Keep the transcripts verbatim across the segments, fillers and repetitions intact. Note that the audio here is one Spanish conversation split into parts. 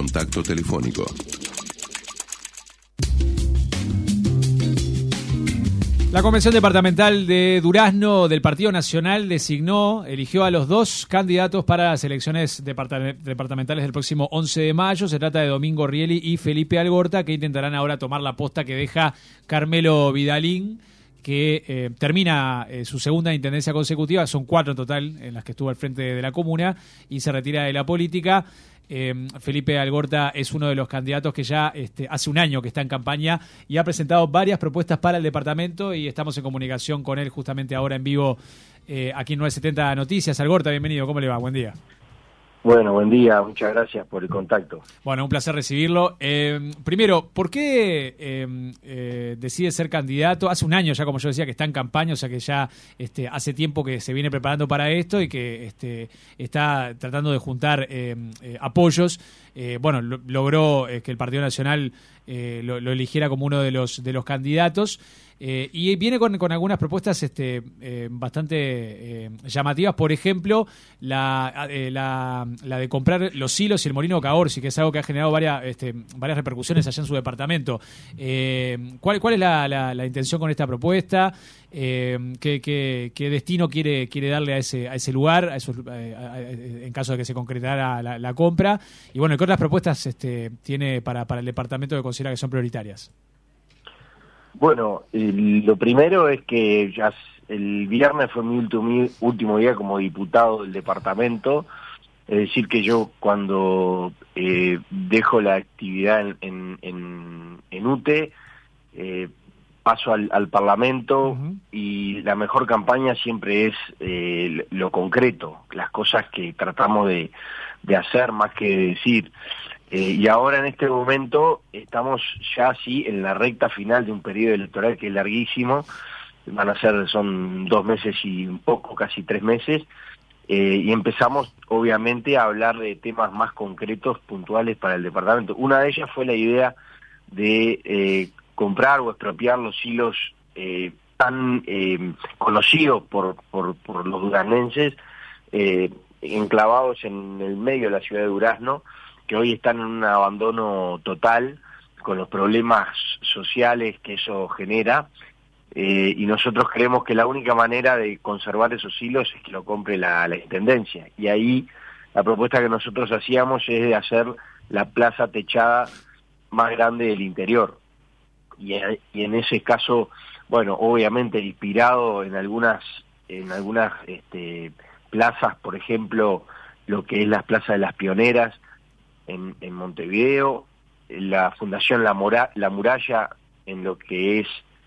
contacto telefónico. La Convención Departamental de Durazno del Partido Nacional designó, eligió a los dos candidatos para las elecciones departamentales del próximo once de mayo. Se trata de Domingo Rieli y Felipe Algorta, que intentarán ahora tomar la posta que deja Carmelo Vidalín, que eh, termina eh, su segunda intendencia consecutiva. Son cuatro en total en las que estuvo al frente de la comuna y se retira de la política. Eh, Felipe Algorta es uno de los candidatos que ya este, hace un año que está en campaña y ha presentado varias propuestas para el departamento, y estamos en comunicación con él justamente ahora en vivo eh, aquí en nueve setenta Noticias. Algorta, bienvenido, ¿cómo le va? Buen día. Bueno, buen día, muchas gracias por el contacto. Bueno, un placer recibirlo. Eh, primero, ¿por qué eh, eh, decide ser candidato? Hace un año ya, como yo decía, que está en campaña, o sea que ya este, hace tiempo que se viene preparando para esto y que este, está tratando de juntar eh, eh, apoyos. Eh, bueno, lo, logró eh, que el Partido Nacional eh, lo, lo eligiera como uno de los, de los candidatos. Eh, y viene con, con algunas propuestas este, eh, bastante eh, llamativas. Por ejemplo, la, eh, la, la de comprar los silos y el molino Caorsi, que es algo que ha generado varias, este, varias repercusiones allá en su departamento. Eh, ¿cuál, ¿Cuál es la, la, la intención con esta propuesta? Eh, ¿qué, qué, ¿Qué destino quiere, quiere darle a ese, a ese lugar, a esos, eh, a, a, en caso de que se concretara la, la compra? Y bueno, ¿qué otras propuestas este, tiene para, para el departamento que considera que son prioritarias? Bueno, eh, lo primero es que ya el viernes fue mi último, último día como diputado del departamento, es decir que yo cuando eh, dejo la actividad en, en, en, en U T E, eh, paso al, al Parlamento. Uh-huh. Y la mejor campaña siempre es eh, lo concreto, las cosas que tratamos de, de hacer más que de decir. Eh, y ahora en este momento estamos ya así en la recta final de un periodo electoral que es larguísimo, van a ser, son dos meses y un poco, casi tres meses, eh, y empezamos obviamente a hablar de temas más concretos, puntuales para el departamento. Una de ellas fue la idea de eh, comprar o expropiar los silos eh, tan eh, conocidos por, por, por los duraznenses, eh, enclavados en el medio de la ciudad de Durazno, que hoy están en un abandono total, con los problemas sociales que eso genera, eh, y nosotros creemos que la única manera de conservar esos silos es que lo compre la, la Intendencia. Y ahí la propuesta que nosotros hacíamos es de hacer la plaza techada más grande del interior. Y, y en ese caso, bueno, obviamente inspirado en algunas, en algunas este, plazas, por ejemplo, lo que es la Plaza de las Pioneras, En, en Montevideo, la Fundación La, Mora, La Muralla, en lo que es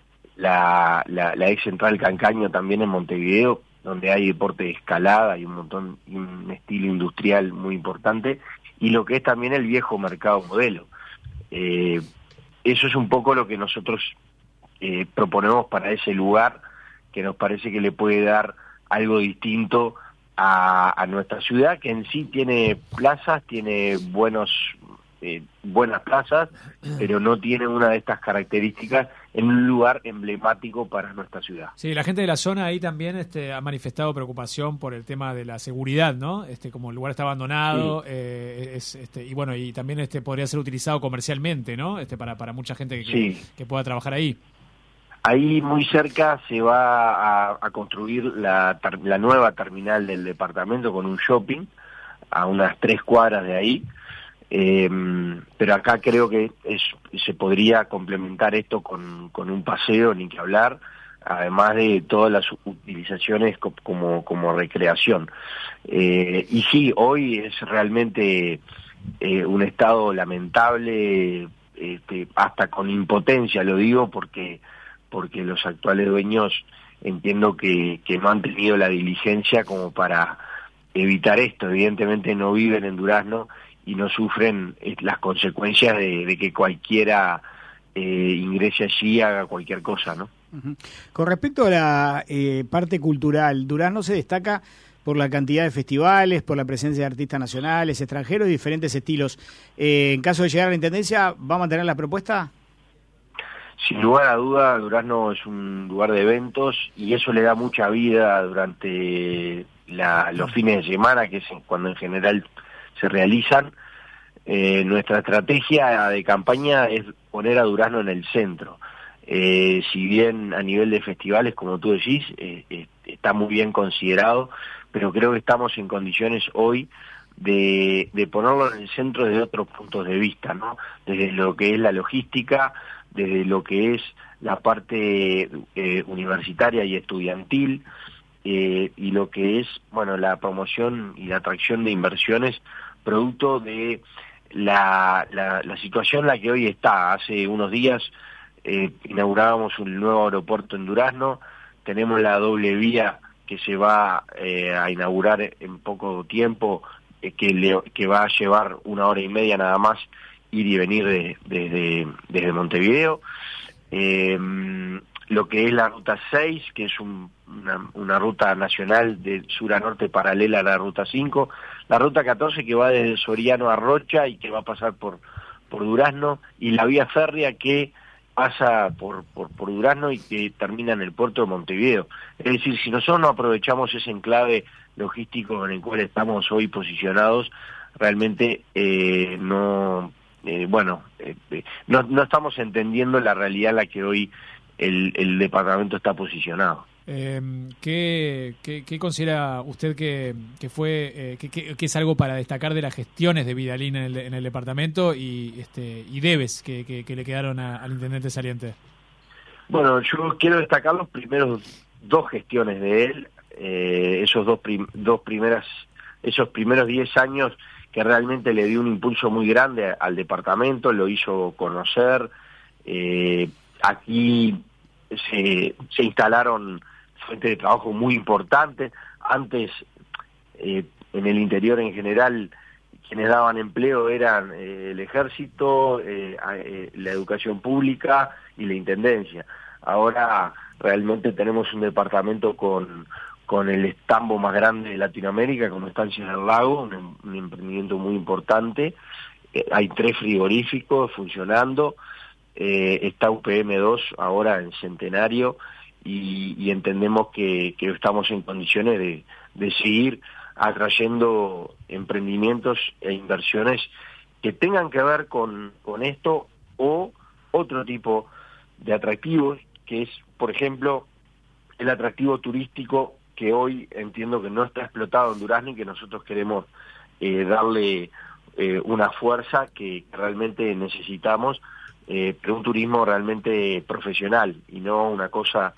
la, la, la ex central Cancaño también en Montevideo, donde hay deporte de escalada y un montón, y un estilo industrial muy importante, y lo que es también el viejo mercado modelo. Eh, eso es un poco lo que nosotros eh, proponemos para ese lugar, que nos parece que le puede dar algo distinto A, a nuestra ciudad, que en sí tiene plazas, tiene buenos eh, buenas plazas, pero no tiene una de estas características en un lugar emblemático para nuestra ciudad. Sí, la gente de la zona ahí también este, ha manifestado preocupación por el tema de la seguridad, ¿no? Este, como el lugar está abandonado, sí. eh, es, este, y bueno, y también este podría ser utilizado comercialmente, ¿no? Este, para para mucha gente que, sí. que, que pueda trabajar ahí. Ahí muy cerca se va a, a construir la, la nueva terminal del departamento con un shopping a unas tres cuadras de ahí, eh, pero acá creo que es, se podría complementar esto con, con un paseo, ni que hablar, además de todas las utilizaciones como, como recreación. Eh, y sí, hoy es realmente eh, un estado lamentable, este, hasta con impotencia lo digo, porque porque los actuales dueños entiendo que, que no han tenido la diligencia como para evitar esto. Evidentemente no viven en Durazno y no sufren las consecuencias de, de que cualquiera eh, ingrese allí y haga cualquier cosa, ¿no? Uh-huh. Con respecto a la eh, parte cultural, Durazno se destaca por la cantidad de festivales, por la presencia de artistas nacionales, extranjeros y diferentes estilos. Eh, en caso de llegar a la Intendencia, ¿va a mantener la propuesta? Sin lugar a duda, Durazno es un lugar de eventos y eso le da mucha vida durante la, los fines de semana, que es cuando en general se realizan. eh, nuestra estrategia de campaña es poner a Durazno en el centro. Eh, si bien a nivel de festivales, como tú decís, eh, eh, está muy bien considerado, pero creo que estamos en condiciones hoy de, de ponerlo en el centro desde otros puntos de vista, ¿no? Desde lo que es la logística, desde lo que es la parte eh, universitaria y estudiantil, eh, y lo que es, bueno, la promoción y la atracción de inversiones, producto de la, la, la situación en la que hoy está. Hace unos días eh, inaugurábamos un nuevo aeropuerto en Durazno, tenemos la doble vía que se va eh, a inaugurar en poco tiempo, eh, que, le, que va a llevar una hora y media nada más ir y venir de, de, de, desde Montevideo. Eh, lo que es la ruta seis, que es un, una, una ruta nacional de sur a norte paralela a la ruta cinco, la ruta catorce que va desde Soriano a Rocha y que va a pasar por, por Durazno, y la vía férrea que pasa por, por, por Durazno y que termina en el puerto de Montevideo. Es decir, si nosotros no aprovechamos ese enclave logístico en el cual estamos hoy posicionados, realmente eh, no... Eh, bueno, eh, no, no estamos entendiendo la realidad en la que hoy el, el departamento está posicionado. Eh, ¿qué, qué, ¿Qué considera usted que, que fue eh, que, que, que es algo para destacar de las gestiones de Vidalín en el, en el departamento y este y debes que, que, que le quedaron a, al intendente saliente? Bueno, yo quiero destacar los primeros dos gestiones de él, eh, esos dos, prim, dos primeras, esos primeros diez años que realmente le dio un impulso muy grande al departamento, lo hizo conocer. Eh, aquí se, se instalaron fuentes de trabajo muy importantes. Antes, eh, en el interior en general, quienes daban empleo eran eh, el ejército, eh, eh, la educación pública y la intendencia. Ahora realmente tenemos un departamento con... con el estambo más grande de Latinoamérica, como Estancias del Lago, un, un emprendimiento muy importante. Eh, hay tres frigoríficos funcionando, eh, está U P M dos ahora en Centenario, y, y entendemos que, que estamos en condiciones de, de seguir atrayendo emprendimientos e inversiones que tengan que ver con, con esto o otro tipo de atractivos, que es, por ejemplo, el atractivo turístico, que hoy entiendo que no está explotado en Durazno y que nosotros queremos eh, darle eh, una fuerza que realmente necesitamos, eh, pero un turismo realmente profesional y no una cosa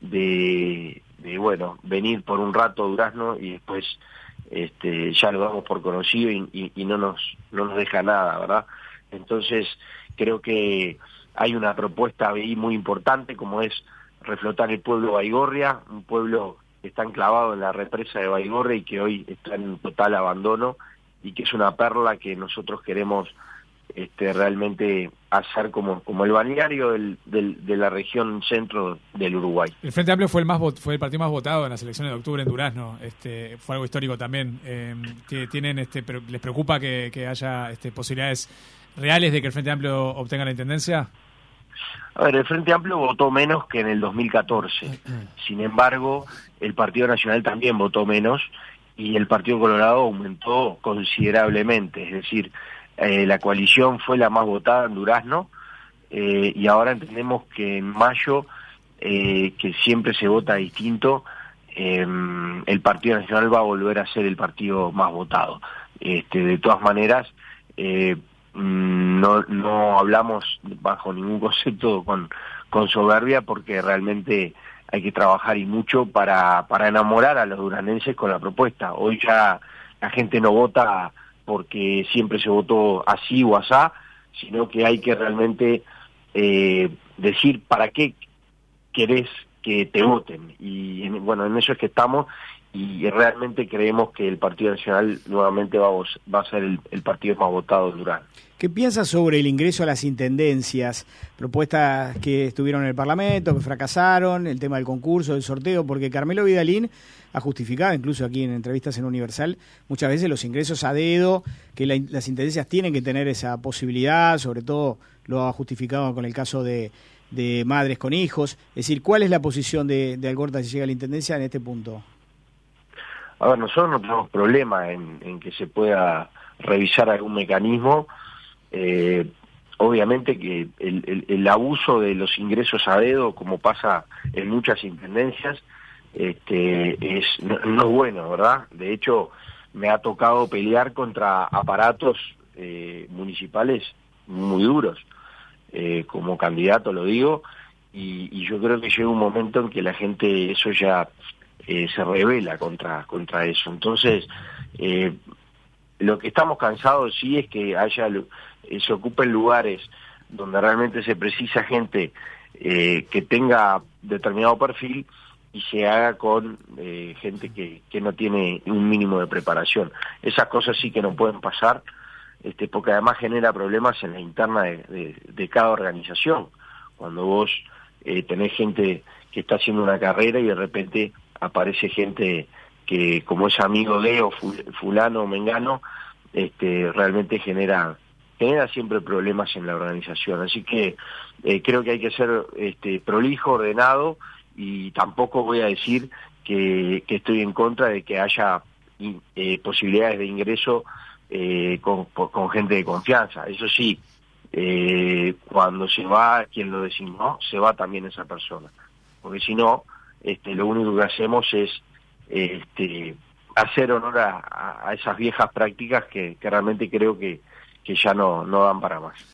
de, de bueno, venir por un rato a Durazno y después este, ya lo damos por conocido y, y, y no nos no nos deja nada, ¿verdad? Entonces creo que hay una propuesta ahí muy importante, como es reflotar el pueblo de Baigorria, un pueblo que está enclavado en la represa de Baigorria y que hoy está en total abandono, y que es una perla que nosotros queremos este, realmente hacer como, como el balneario del, del, de la región centro del Uruguay. El Frente Amplio fue el más fue el partido más votado en las elecciones de octubre en Durazno. Este, fue algo histórico también. Eh, que tienen este, ¿les preocupa que, que haya este, posibilidades reales de que el Frente Amplio obtenga la intendencia? A ver, el Frente Amplio votó menos que en el dos mil catorce. Sin embargo, el Partido Nacional también votó menos y el Partido Colorado aumentó considerablemente. Es decir, eh, la coalición fue la más votada en Durazno, eh, y ahora entendemos que en mayo, eh, que siempre se vota distinto, eh, el Partido Nacional va a volver a ser el partido más votado. Este, de todas maneras, eh, No, no hablamos bajo ningún concepto con, con soberbia, porque realmente hay que trabajar y mucho para, para enamorar a los duranenses con la propuesta. Hoy ya la gente no vota porque siempre se votó así o asá, sino que hay que realmente eh, decir para qué querés que te voten. Y en, bueno, en eso es que estamos, y realmente creemos que el Partido Nacional nuevamente va a, va a ser el, el partido más votado en Durazno. ¿Qué piensas sobre el ingreso a las intendencias? Propuestas que estuvieron en el Parlamento, que fracasaron, el tema del concurso, del sorteo, porque Carmelo Vidalín ha justificado, incluso aquí en entrevistas en Universal, muchas veces los ingresos a dedo, que la, las intendencias tienen que tener esa posibilidad, sobre todo lo ha justificado con el caso de, de madres con hijos. Es decir, ¿cuál es la posición de, de Algorta si llega a la intendencia en este punto? A ver, nosotros no tenemos problema en, en que se pueda revisar algún mecanismo. Eh, obviamente que el, el, el abuso de los ingresos a dedo, como pasa en muchas intendencias, este, es no, no es bueno, ¿verdad? De hecho, me ha tocado pelear contra aparatos eh, municipales muy duros, eh, como candidato lo digo, y, y yo creo que llega un momento en que la gente eso ya eh, se revela contra contra eso. Entonces, eh, lo que estamos cansados sí es que haya eh, se ocupen lugares donde realmente se precisa gente eh, que tenga determinado perfil y se haga con eh, gente que, que no tiene un mínimo de preparación. Esas cosas sí que no pueden pasar, este, porque además genera problemas en la interna de, de, de cada organización. Cuando vos eh, tenés gente que está haciendo una carrera y de repente aparece gente que, como es amigo de o fulano o mengano, este, realmente genera genera siempre problemas en la organización. Así que eh, creo que hay que ser este, prolijo, ordenado, y tampoco voy a decir que, que estoy en contra de que haya eh, posibilidades de ingreso eh, con, con gente de confianza. Eso sí, eh, cuando se va quien lo designó, se va también esa persona. Porque si no, este, lo único que hacemos es este, hacer honor a, a esas viejas prácticas que, que realmente creo que, que ya no, no dan para más.